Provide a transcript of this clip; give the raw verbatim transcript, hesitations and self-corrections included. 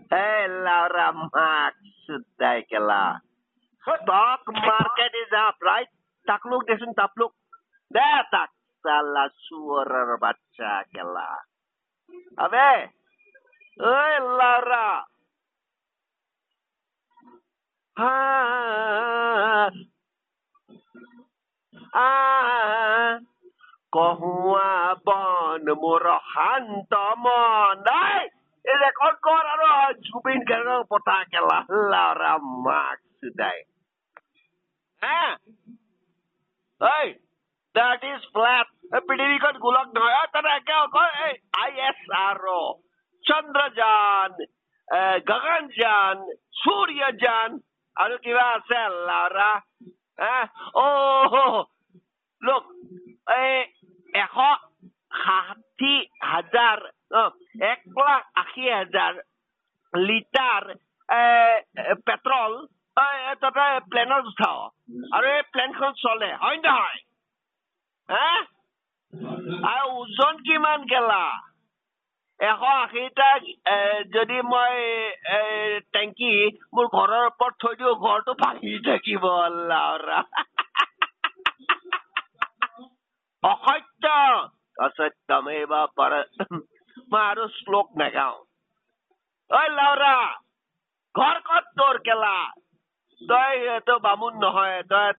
Hey, Laura maksudnya kela. Stock market is up, right? Takluk desun tapluk. Dah tak salah suara baca kela. Abe, hey Laura. Ah, ah, kohua bon murahan tomon. Hey! Ini kon-kon ano, jubin ka ng potakela. Laura maksudnya. Ah, hey, that is flat. Pidiri kon gulak na. Ah, tara ka ko. I S R O, Chandrajan, Gaganjan, Suryajan. Ano kiba আছে Laura? Ah, oh, look, eh, এশ ষাঠি হাজাৰ এক লাখ আশী হাজাৰ litre petrol তাতে প্লেনত উঠাও আৰু এই প্লেনখন চলে হয় নহয় হা আৰু ওজন কিমান গেলা এশ আশীটা যদি মই টেংকি মোৰ ঘৰৰ ওপৰত থৈ দিওঁ ঘৰটো ভাঙি থাকিব লাউৰা অসত্য অসত্যমেৱ পৰ মই আৰু শ্লোক নাগাওঁ ঐ লাউৰা ঘৰ ক'ত তোৰ কেলা তই তো বামুণ নহয় তই